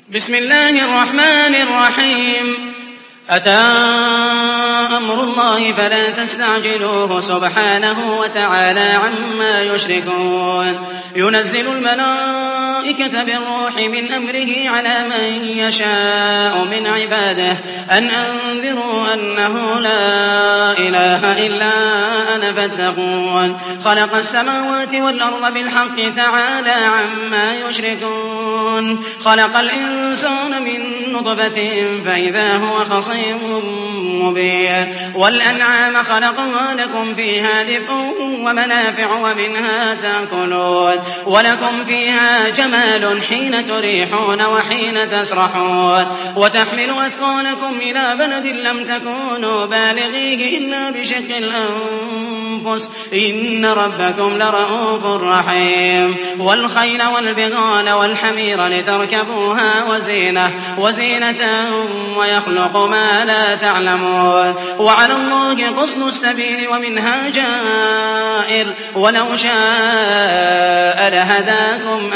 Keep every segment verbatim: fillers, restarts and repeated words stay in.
بسم الله الرحمن الرحيم أتى أمر الله فلا تستعجلوه سبحانه وتعالى عما يشركون ينزل الملائكة بالروح من أمره على من يشاء من عباده أن أنذروا أنه لا إله إلا أنا فاتقون خلق السماوات والأرض بالحق تعالى عما يشركون خلق الإنسان من نطفة فإذا هو خصيم مبين والأنعام خلقها لكم فيها دفء ومنافع ومنها تأكلون ولكم فيها جمال حين تريحون وحين تسرحون وتحمل أثقالكم إلى بلد لم تكونوا بالغيه إلا بشق الأنفس إن ربكم لرؤوف رحيم والخيل والبغال والحمير لتركبوها وزينة وزينة ويخلق ما لا تعلمون وعلى الله قصد السبيل ومنها جائر ولو شاء لهداكم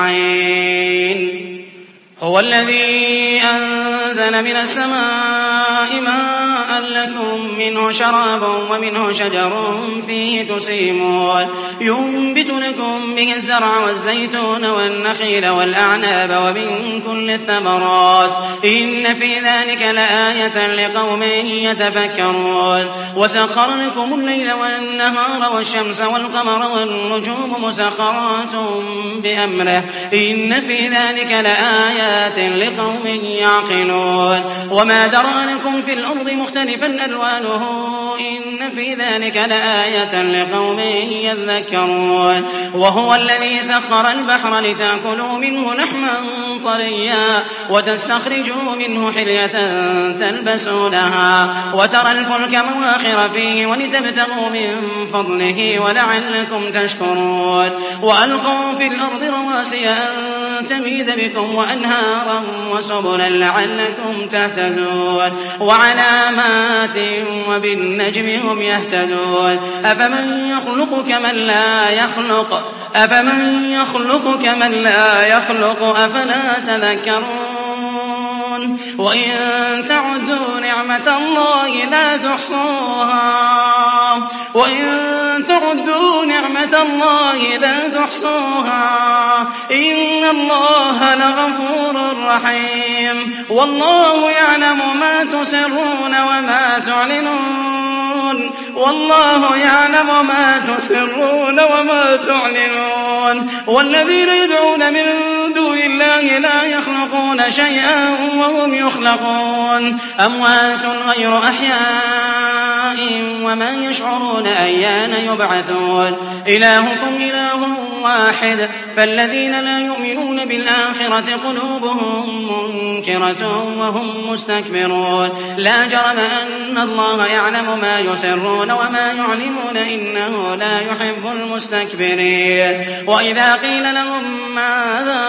أجمعين هو الذي أنزل من السماء ماء لكم منه شراب ومنه شجر فيه تسيمون ينبت لكم به الزرع والزيتون والنخيل والأعناب ومن كل الثمرات إن في ذلك لآية لقوم يتفكرون وسخر لكم الليل والنهار والشمس والقمر والنجوم مسخرات بأمره إن في ذلك لآية لقوم يعقلون وما ذرأ لكم في الأرض مختلفا ألوانه إن في ذلك لآية لقوم يذكرون وهو الذي سخر البحر لتأكلوا منه لحما طريا وتستخرجوا منه حلية تلبسونها وترى الفلك مواخر فيه ولتبتغوا من فضله ولعلكم تشكرون وألقوا في الأرض رواسي أن تميد بكم وأنهارا وسبلا لعلكم تهتدون وعلامات وبالنجم هم يهتدون أفمن يخلق كمن لا يخلق أفمن يخلق كمن لا يخلق أفلا تذكرون وإن تعدوا نعمة الله لا تحصوها وإن تعدوا نعمة الله لا تحصوها إن الله لغفور رحيم والله يعلم ما تسرون وما تعلنون والله يعلم ما تسرون وما تعلنون والذين يدعون من دون الله لا يخلقون شيئا وهم يخلقون أموات غير أحياء وما يشعرون أيان يبعثون إلهكم إله واحد فالذين لا يؤمنون بالآخرة قلوبهم منكرة وهم مستكبرون لا جرم أن الله يعلم ما يسرون وما يعلمون إنه لا يحب المستكبرين وإذا قيل لهم ماذا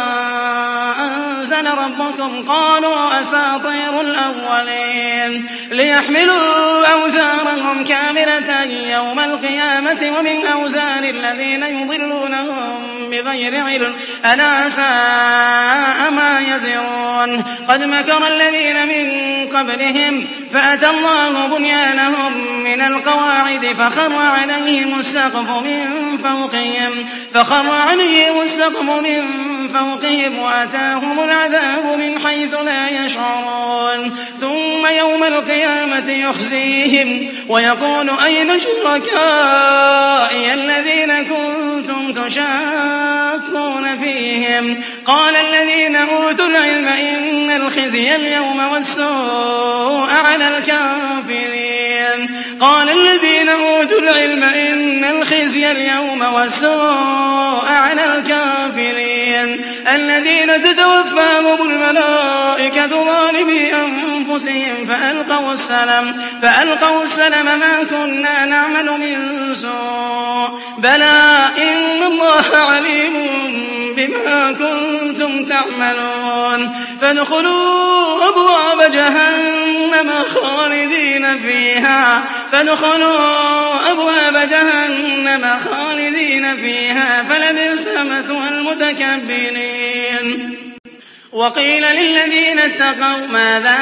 أنزل ربكم قالوا أساطير الأولين ليحملوا أوزارهم كاملة يوم القيامة ومن أوزار الذين يضلونهم بغير علم ألا ساء ما يزرون قد مكر الذين من قبلهم فأتى الله بنيانهم من القواعد فخر عليهم السقف من فوقهم فخر عليهم السقف من فوقهم وأتاهم العذاب من حيث لا يشعرون ثم يوم القيامة يخزيهم ويقول أين شركائي الذين كنتم تشاكون فيهم قال الذين أوتوا العلم إن الخزي اليوم والسوء على الكافرين قال الذين أوتوا العلم إن الخزي اليوم والسوء على الكافرين الذين تتوفاهم الملائكة ظالمي أنفسهم فألقوا السلم فألقوا السلم ما كنا نعمل من سوء بلى إن الله عليم بما كنتم تعملون فادخلوا أبواب جهنم خالدين فيها فادخلوا أبواب جهنم خالدين فيها فلبئس مثوى المتكبرين وقيل للذين اتقوا ماذا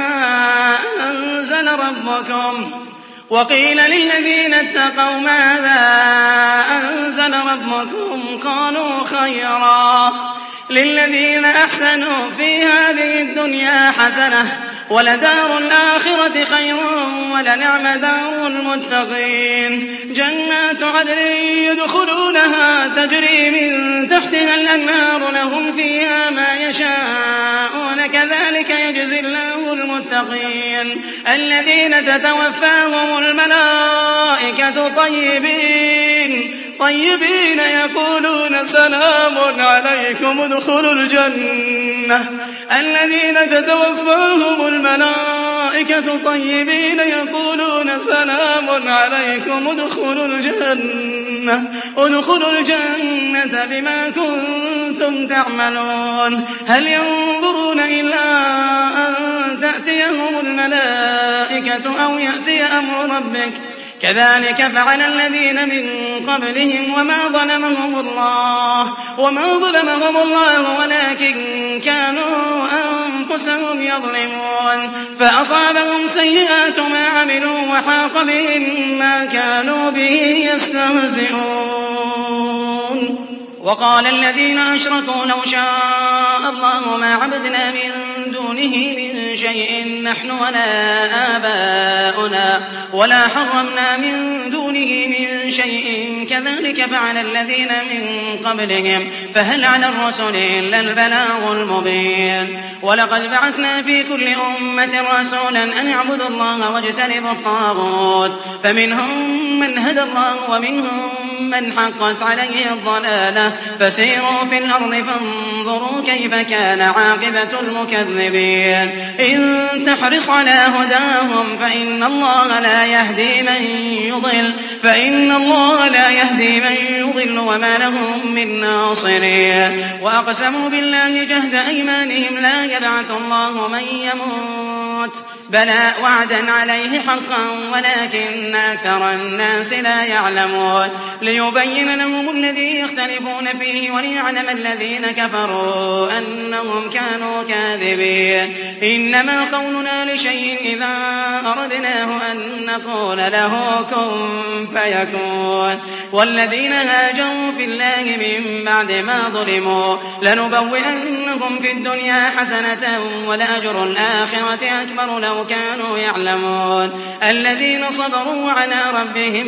أنزل ربكم وقيل للذين اتقوا ماذا أنزل ربكم قالوا خيرا للذين أحسنوا في هذه الدنيا حسنة ولدار الآخرة خير ولنعم دار المتقين جنات عدن يدخلونها تجري من تحتها الأنهار لهم فيها ما يشاءون كذلك يجزي الله المتقين الذين تتوفاهم الملائكة طيبين طيبين يقولون سلام عليكم ادخلوا الجنة الذين تتوفاهم الملائكة طيبين يقولون سلام عليكم ادخلوا الجنة ادخلوا الجنة بما كنتم تعملون هل ينظرون إلا أن تأتيهم الملائكة أو يأتي أمر ربك كذلك فعل الذين من قبلهم وما ظلمهم الله وما ظلمهم الله ولكن كانوا أنفسهم يظلمون فأصابهم سيئات ما عملوا وحاق بهم ما كانوا به يستهزئون وقال الذين أشركوا لو شاء الله ما عبدنا من دونه من شيء نحن ولا آباؤنا ولا حرمنا من دونه من شيء كذلك فعل الذين من قبلهم فهل على الرسل إلا البلاغ المبين ولقد بعثنا في كل أمة رسولا أن اعبدوا الله واجتنبوا الطاغوت فمنهم من هدى الله ومنهم من حقت عليه الضلالة فسيروا في الأرض فانظروا كيف كان عاقبة المكذبين إن تحرص على هداهم فإن الله لا يهدي من يضل فإن الله لا يهدي من يضل وما لهم من ناصرين وأقسموا بالله جهد أيمانهم لا يبعث الله من يموت بلى وعدا عليه حقا ولكن أكثر الناس لا يعلمون ليبين لهم الذي يختلفون فيه وليعلم الذين كفروا أنهم كانوا كاذبين إنما قولنا لشيء إذا أردناه أن نقول له كن فيكون والذين هاجروا في الله من بعد ما ظلموا لنبوئنهم في الدنيا حسنة ولأجر الآخرة أكبر لو كانوا يعلمون الذين صبروا على ربهم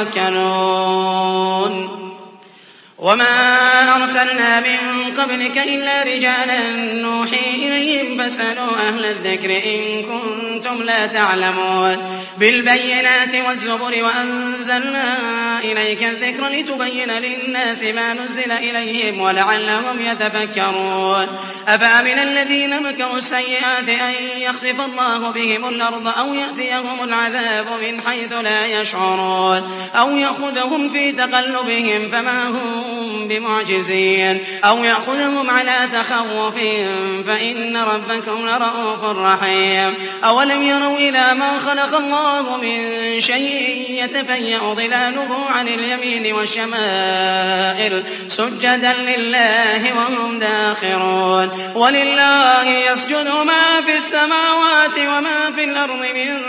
يتوكلون وما أرسلنا من قبلك إلا رجالا نوحي إليهم فاسألوا أهل الذكر إن كنتم لا تعلمون بالبينات والزبر وأنزلنا إليك الذكر لتبين للناس ما نزل إليهم ولعلهم يتفكرون أفأمن الذين مكروا السيئات أن يخسف الله بهم الأرض أو يأتيهم العذاب من حيث لا يشعرون أو يأخذهم في تقلبهم فما هم بمعجزين أو يأخذهم على تخوف فإن ربكم لرؤوف رحيم أولم يروا إلى ما خلق الله من شيء يتفيأ ظلاله عن اليمين والشمائل سجدا لله وهم داخرون ولله يسجد ما في السماوات وما في الأرض من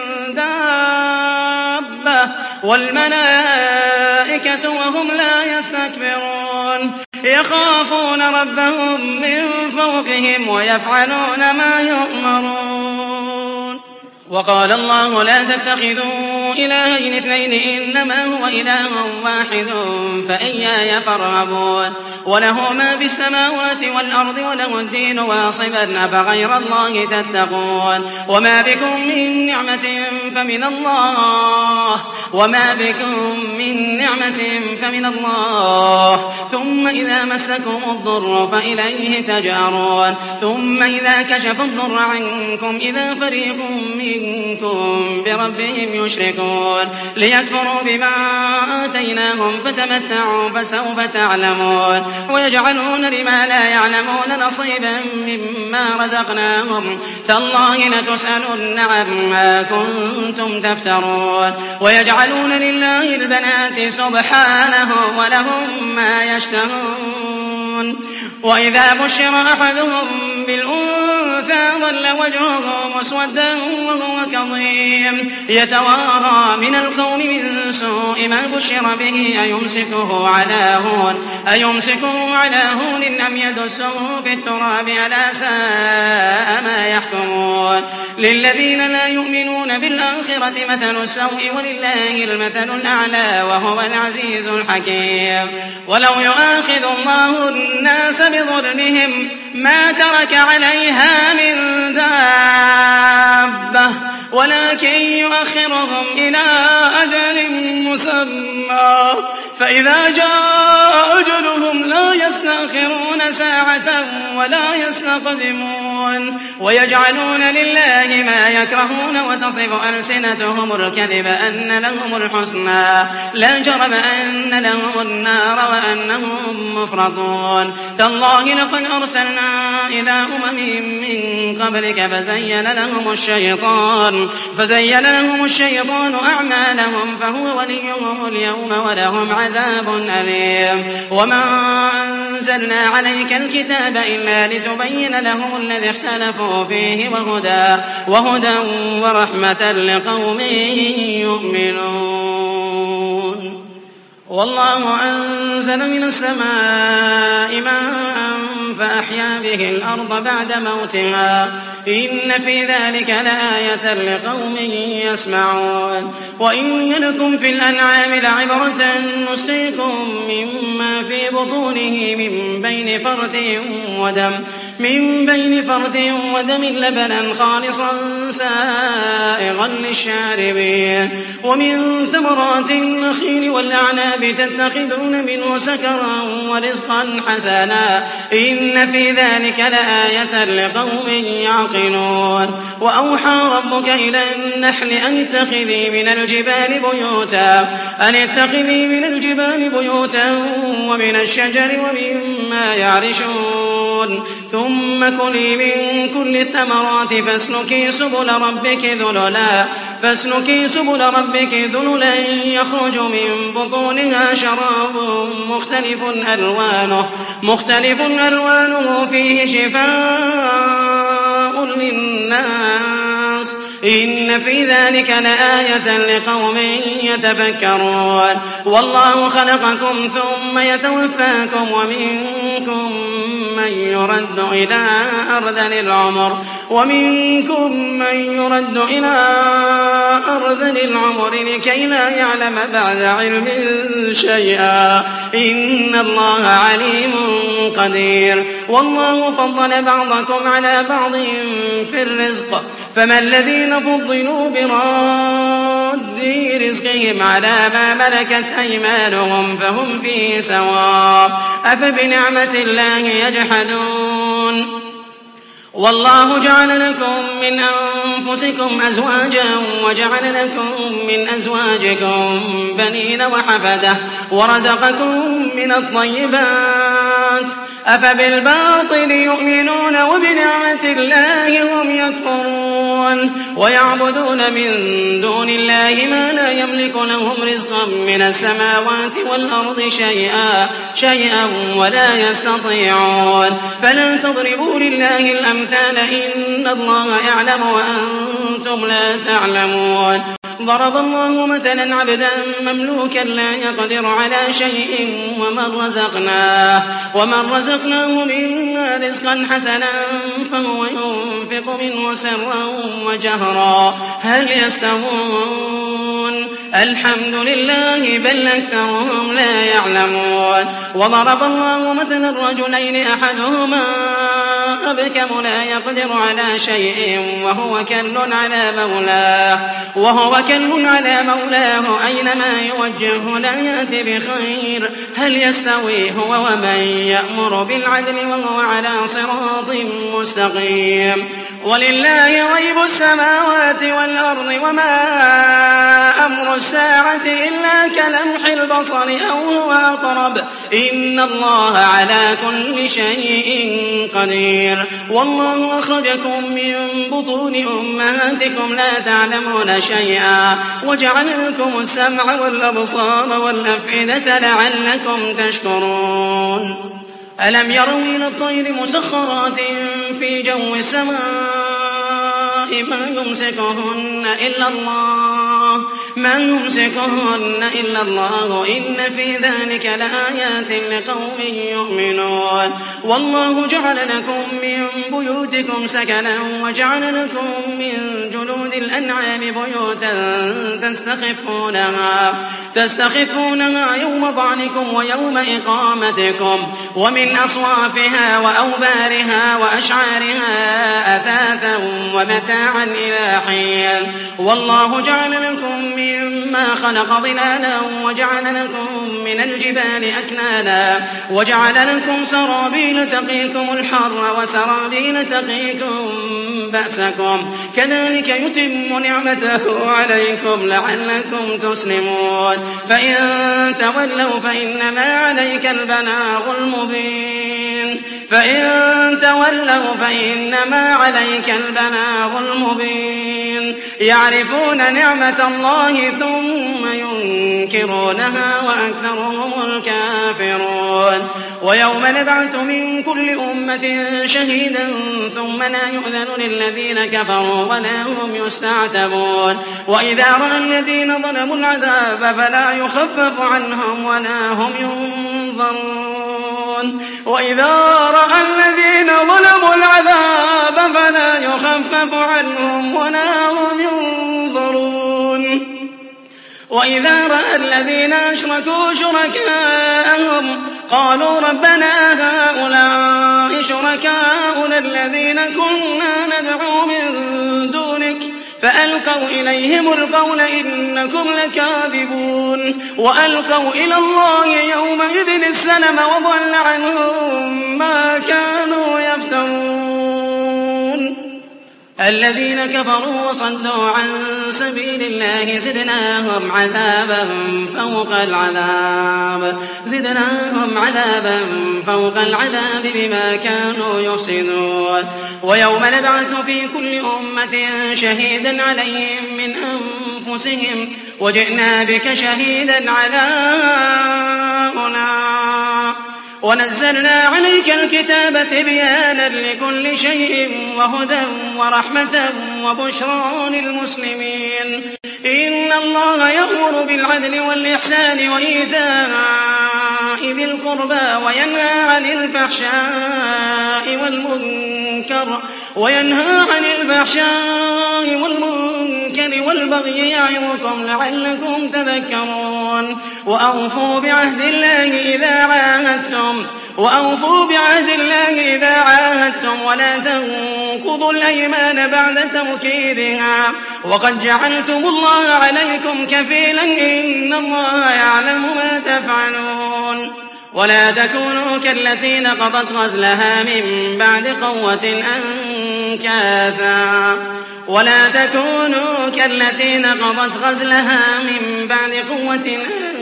دابة والملائكة وهم لا يستكبرون يخافون ربهم من فوقهم ويفعلون ما يؤمرون وقال الله لا تتخذوا إلهين اثنين إنما هو إله واحد فإياي فارهبون وله ما في السماوات والأرض وله الدين واصبا أفغير الله تتقون وما بكم من نعمة فمن الله وما بكم من نعمة فمن الله ثم إذا مسكم الضر فإليه تجأرون ثم إذا كشف الضر عنكم إذا فريق منكم بربهم يشركون ليكفروا بما آتيناهم فتمتعوا فسوف تعلمون ويجعلون لما لا يعلمون نصيبا مما رزقناهم تالله لتسألن عما كنتم تفترون ويجعلون لله البنات سبحانه ولهم ما يشتهون وإذا بشر أحدهم بالأنثى ظل وجهه مسودا وهو كظيم يتوارى من القوم من سوء ما بشر به أيمسكه على هون أيمسكه على هون أم يدسه في التراب ألا ساء ما يحكمون للذين لا يؤمنون بالآخرة مثل السوء ولله المثل الأعلى وهو العزيز الحكيم ولو يؤاخذ الله الناس بظلمهم ما ترك عليها من دابة ولكن يؤخرهم إلى أجل مسمى فإذا جاء أجلهم لا يستأخرون ساعة ولا يستقدمون ويجعلون لله ما يكرهون وتصف ألسنتهم الكذب أن لهم الحسنى لا جرم أن لهم النار وأنهم مفرطون تالله لقد أرسلنا إلى أمم من قبلك فزين لهم الشيطان فزين لهم الشيطان أعمالهم فهو وليهم اليوم ولهم عذاب أليم وما أنزلنا عليك الكتاب إلا لتبين لهم الذي اختلفوا فيه وهدى, وهدى ورحمة لقوم يؤمنون والله أنزل من السماء ماء فأحيا به الأرض بعد موتها إن في ذلك لآية لقوم يسمعون وإن لكم في الأنعام لعبرة نسقيكم مما في بطونه من بين فرث ودم من بين فرث ودم لبنا خالصا سائغا للشاربين ومن ثمرات النخيل والأعناب تتخذون منه سكرا ورزقا حسنا إن في ذلك لآية لقوم يعقلون وأوحى ربك إلى النحل أن اتخذي من الجبال بيوتا أن اتخذي من الجبال بيوتا ومن الشجر ومما يعرشون ثم كلي من كل الثمرات فاسلكي سبل ربك ذللا فاسلكي سبل ربك ذللا يخرج من بطونها شراب مختلف ألوانه مختلف ألوانه فيه شفاء للناس إن في ذلك لآية لقوم يتفكرون والله خلقكم ثم يتوفاكم ومنكم من يرد إلى أرذل العمر ومنكم من يرد إلى أرذل العمر لكي لا يعلم بعد علم شيئا إن الله عليم قدير والله فضل بعضكم على بعض في الرزق فما الذين فضلوا براد رزقهم على ما ملكت أيمانهم فهم فيه سواء أفبنعمة الله يجحدون والله جعل لكم من أنفسكم أزواجا وجعل لكم من أزواجكم بنين وحفدة ورزقكم من الطيبات أفبالباطل يؤمنون وبنعمة الله هم يكفرون ويعبدون من دون الله ما لا يملك لهم رزقا من السماوات والأرض شيئا, شيئا ولا يستطيعون فلا تضربوا لله الأمثال إن الله يعلم وأنتم لا تعلمون ضرب الله مثلا عبدا مملوكا لا يقدر على شيء ومن رزقناه, ومن رزقناه منا رزقا حسنا فهو ينفق منه سرا وجهرا هل يستوون الحمد لله بل أكثرهم لا يعلمون وضرب الله مثلا الرجلين أحدهما أبكم لا يقدر على شيء وهو كل على مولاه وهو كل على مولاه أينما يوجهه لا يأتي بخير هل يستوي هو ومن يأمر بالعدل وهو على صراط مستقيم ولله غيب السماوات والأرض وما أمر الساعة إلا كلمح البصر أو هو أقرب إن الله على كل شيء قدير والله أخرجكم من بطون أمهاتكم لا تعلمون شيئا وجعل لكم السمع والأبصار والأفئدة لعلكم تشكرون ألم يروا إلى الطير مسخرات في جو السماء ما يمسكهن إلا الله ما يمسكهن إلا الله إن في ذلك لآيات لقوم يؤمنون والله جعل لكم من بيوتكم سكنا وجعل لكم من جلود الأنعام بيوتا تستخفونها تستخفونها يوم ضعنكم ويوم إقامتكم ومن أصوافها وأوبارها وأشعارها أثاثا ومتاعا إلى حين والله جعل لكم مما خلق ظلالا وجعل لكم من الجبال أكنانا وجعل لكم سرابيل تقيكم الحر وسرابيل تقيكم بأسكم كذلك يتم نعمته عليكم لعلكم تسلمون فإن تولوا فإنما عليك البلاغ المبين فإن تولوا فإنما عليك البلاغ المبين يعرفون نعمة الله ثم ينكرونها وأكثرهم الكافرون ويوم نبعث من كل أمة شهيدا ثم لا يؤذن للذين كفروا ولا هم يستعتبون وإذا رأى الذين ظلموا العذاب فلا يخفف عنهم ولا هم ينظرون وإذا رأى الذين ظلموا العذاب فلا يخفف عنهم ولا هم ينظرون وإذا رأى الذين أشركوا شركاءهم قالوا ربنا هؤلاء شركاؤنا الذين كنا ندعو من دونك فألقوا إليهم القول إنكم لكاذبون وألقوا إلى الله يومئذ السلم وضل عنهم ما كانوا يفترون الذين كفروا وصدوا عن سبيل الله زدناهم عذابا فوق العذاب زدناهم عذابا فوق العذاب بما كانوا يفسدون ويوم نبعث في كل أمة شهيدا عليهم من أنفسهم وجئنا بك شهيدا على هؤلاء ونزلنا عليك الكتاب تبيانا لكل شيء وهدى ورحمة وبشرى للمسلمين إن الله يأمر بالعدل والإحسان وإيتاء ذي القربى وينهى عن الفحشاء والمنكر وينهى عن الفحشاء والمنكر والبغي يعظكم لعلكم تذكرون وأوفوا بعهد الله إذا عاهدتم وأوفوا بعهد الله إذا عاهدتم ولا تنقضوا الأيمان بعد توكيدها وقد جعلتم الله عليكم كفيلا إن الله يعلم ما تفعلون ولا تكونوا كالتي نقضت غزلها من بعد قوة أنكاثا ولا تكونوا كالتي نقضت غزلها من بعد قوة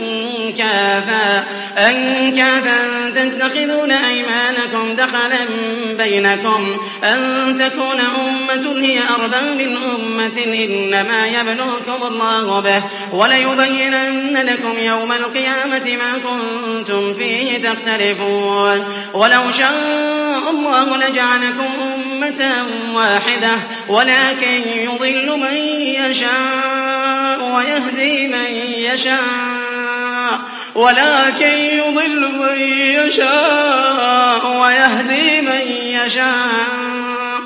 أنكاثا أنكاثا تتخذون أيمانكم دخلا بينكم أن تكون أمة هي أربى من أمة إنما يبلوكم الله به وليبينن لكم يوم القيامة ما كنتم فيه تختلفون ولو شاء الله لجعلكم أمة واحدة ولكن يضل من يشاء ويهدي من يشاء ولكن يضل من يشاء ويهدي من يشاء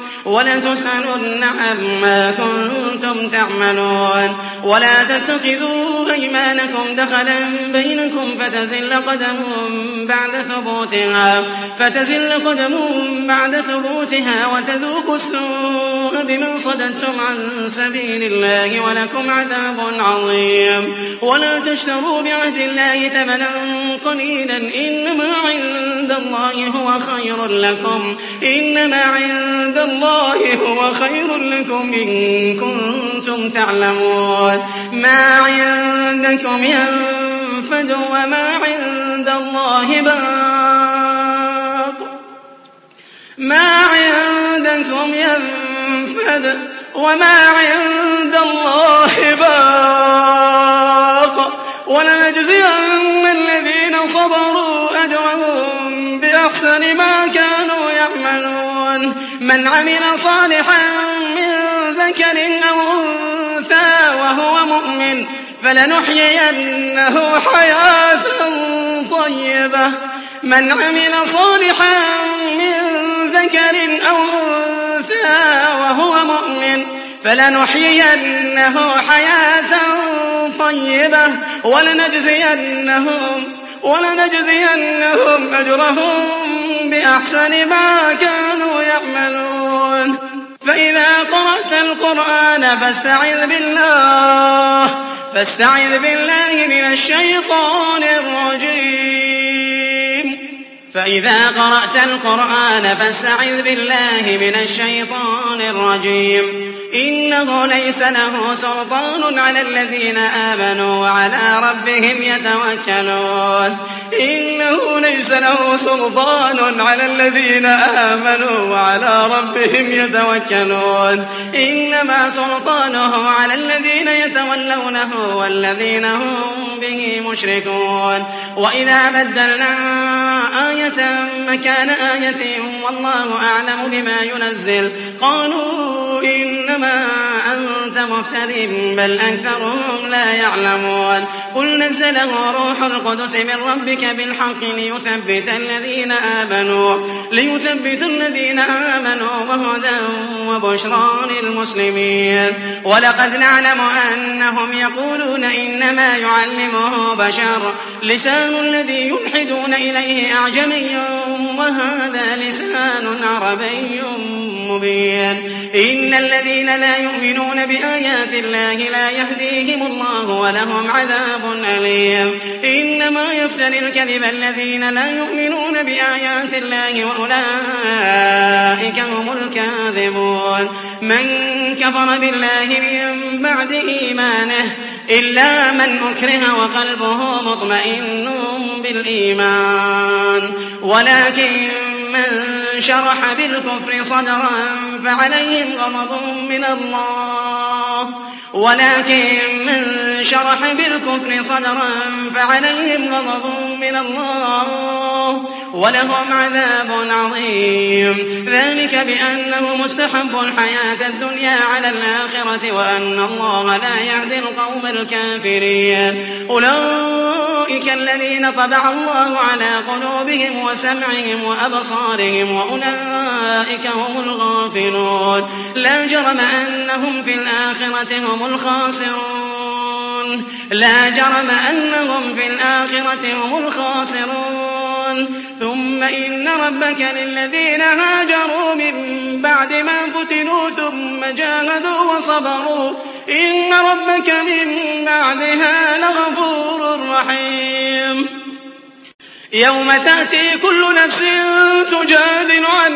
ولتسألن عما كنتم تعملون ولا تتخذوا أيمانكم دخلا بينكم فتزل قدم بعد ثبوتها فتزل قدم بعد ثبوتها وتذوقوا السوء بما صددتم عن سبيل الله ولكم عذاب عظيم ولا تشتروا بعهد الله ثمنا قليلا إنما عند الله هو خير لكم إنما عند الله هو خير لكم إن كنتم تعلمون ما عندكم ينفد وما عند الله باق ما عندكم ينفد وما عند الله باق ولنجزين الذين صبروا أجرهم بأحسن ما كانوا يعملون من عمل صالحا من ذكر أو أنثى وهو مؤمن فلنحيينه حياة طيبة من عمل صالحا من ذكر أو أنثى وهو مؤمن فلنحيينه حياة طيبة ولنجزينهم ولنجزينهم أجرهم بأحسن ما كانوا يعملون فإذا قرأت القرآن فاستعذ بالله فاستعذ بالله من الشيطان الرجيم فإذا قرأت القرآن فاستعذ بالله من الشيطان الرجيم إنه ليس له سلطان على الذين آمنوا وعلى ربهم يتوكلون إنه ليس له سلطان على الذين آمنوا وعلى ربهم يتوكلون إنما سلطانه على الذين يتولونه والذين هم به مشركون وإذا بدلنا آية مكان آية والله أعلم بما ينزل قالوا إنما أنت مفتر بل أكثرهم لا يعلمون قل نزله روح القدس من ربك بالحق ليثبت الذين آمنوا ليثبت الذين آمنوا وهدى وبشرى للمسلمين ولقد نعلم أنهم يقولون إنما يعلمه بشر لسان الذي يلحدون إليه أعجمي وهذا لسان عربي مبين إن الذين لا يؤمنون بآيات الله لا يهديهم الله ولهم عذاب أليم إنما يفتري الكذب الذين لا يؤمنون بآيات الله وأولئك هم الكاذبون من كفر بالله من بعد إيمانه إلا من أكره وقلبه مطمئن بالإيمان ولكن من شرح بالكفر صدرا فعليهم غضب من الله ولكن من شرح بالكفر صدرا فعليهم غضب من الله ولهم عذاب عظيم ذلك بأنه مستحب الحياة الدنيا على الآخرة وأن الله لا يهدي القوم الكافرين أولئك الذين طبع الله على قلوبهم وسمعهم وأبصارهم وأولئك هم الغافلون لا جرم أنهم في الآخرة هم الخاسرون لا جرم أنهم في الآخرة هم الخاسرون ثم إن ربك للذين هاجروا من بعد ما فتنوا ثم جاهدوا وصبروا إن ربك من بعدها لغفور رحيم يوم تأتي كل نفس تجادل عن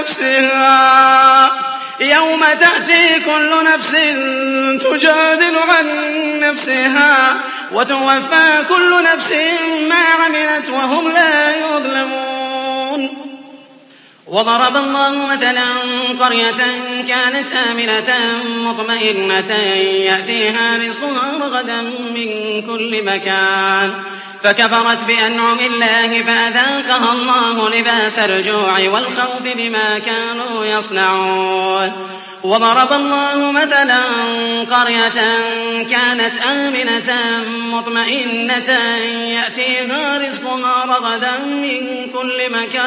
نفسها يوم تأتي كل نفس تجادل عن نفسها وتوفى كل نفس ما عملت وهم لا يظلمون وضرب الله مثلا قرية كانت آمنة مطمئنة يأتيها رزقها رغدا من كل مكان فكفرت بأنعم الله فأذاقها الله لباس الجوع والخوف بما كانوا يصنعون وضرب الله مثلا قرية كانت آمنة مطمئنة يأتيها رزقها رغدا من كل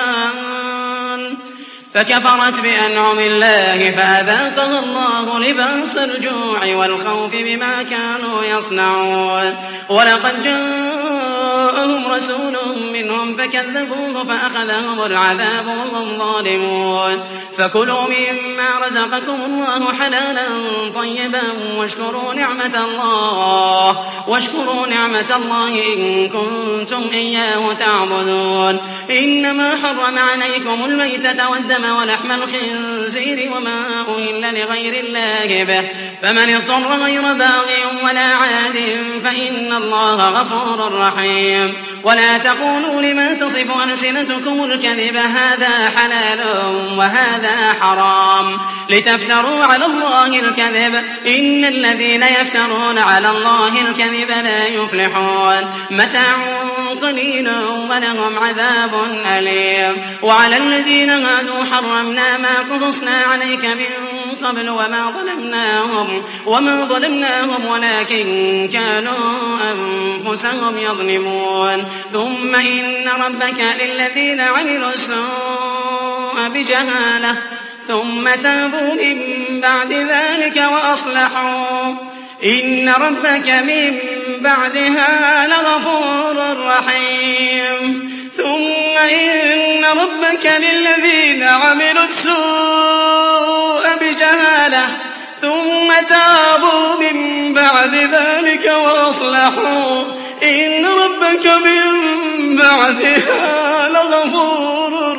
مكان فكفرت بأنعم الله فأذاقها الله لباس الجوع والخوف بما كانوا يصنعون ولقد جاءهم رسول منهم فكذبوه فأخذهم العذاب وهم ظالمون فكلوا مما رزقكم الله حلالا طيبا واشكروا نعمة الله واشكروا نعمة الله إن كنتم إياه تعبدون إنما حرم عليكم الميتة والدم ولحم الخنزير وما أهل لغير الله به فمن اضطر غير باغ ولا عاد فإن الله غفور رحيم ولا تقولوا لما تصف ألسنتكم الكذب هذا حلال وهذا حرام لتفتروا على الله الكذب إن الذين يفترون على الله الكذب لا يفلحون متاع قليل ولهم عذاب أليم وعلى الذين هادوا حرمنا ما قصصنا عليك من قبل وما ظلمناهم وما ظلمناهم ولكن كانوا أنفسهم يظلمون ثم إن ربك للذين عملوا السوء بجهالة ثم تابوا من بعد ذلك وأصلحوا إن ربك من بعدها لغفور رحيم ثم إن ربك للذين عملوا السوء بجهالة ثم تابوا من بعد ذلك وأصلحوا إن ربك من بعدها لغفور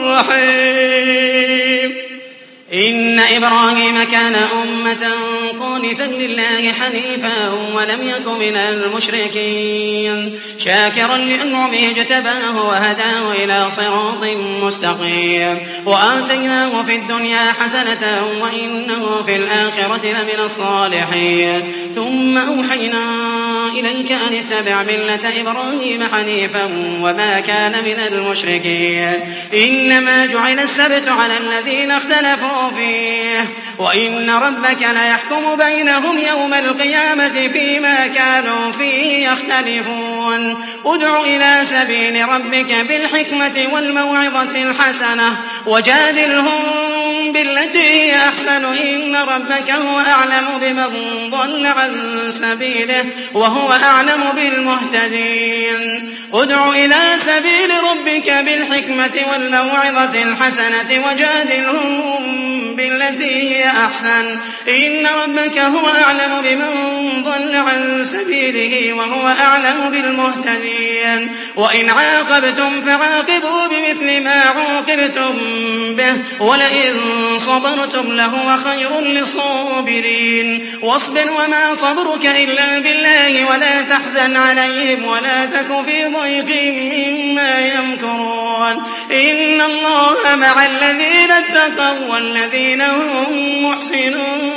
رحيم إن إبراهيم كان أمة قانتا لله حنيفا ولم يك من المشركين شاكرا لأنعمه اجتباه وهداه إلى صراط مستقيم وآتيناه في الدنيا حسنة وإنه في الآخرة لمن الصالحين ثم أوحينا إليك أن اتبع ملة إبراهيم حنيفا وما كان من المشركين إنما جعل السبت على الذين اختلفوا فيه وإن ربك ليحكم بينهم يوم القيامة فيما كانوا فيه يختلفون ادع إلى سبيل ربك بالحكمة والموعظة الحسنة وجادلهم بالتي هي أحسن إن ربك هو أعلم بمن ضل عن سبيله وهو أعلم بالمهتدين ادع إلى سبيل ربك بالحكمة والموعظة الحسنة وجادلهم بالتي هي أحسن إن ربك هو أعلم بمن ضل عن سبيله وهو أعلم بالمهتدين وإن عاقبتم فعاقبوا بمثل ما عوقبتم به ولئن صبرتم لهو خير للصابرين واصبر وما صبرك إلا بالله ولا تحزن عليهم ولا تك في ضيق مما يمكرون إن الله مع الذين اتقوا والذين هم محسنون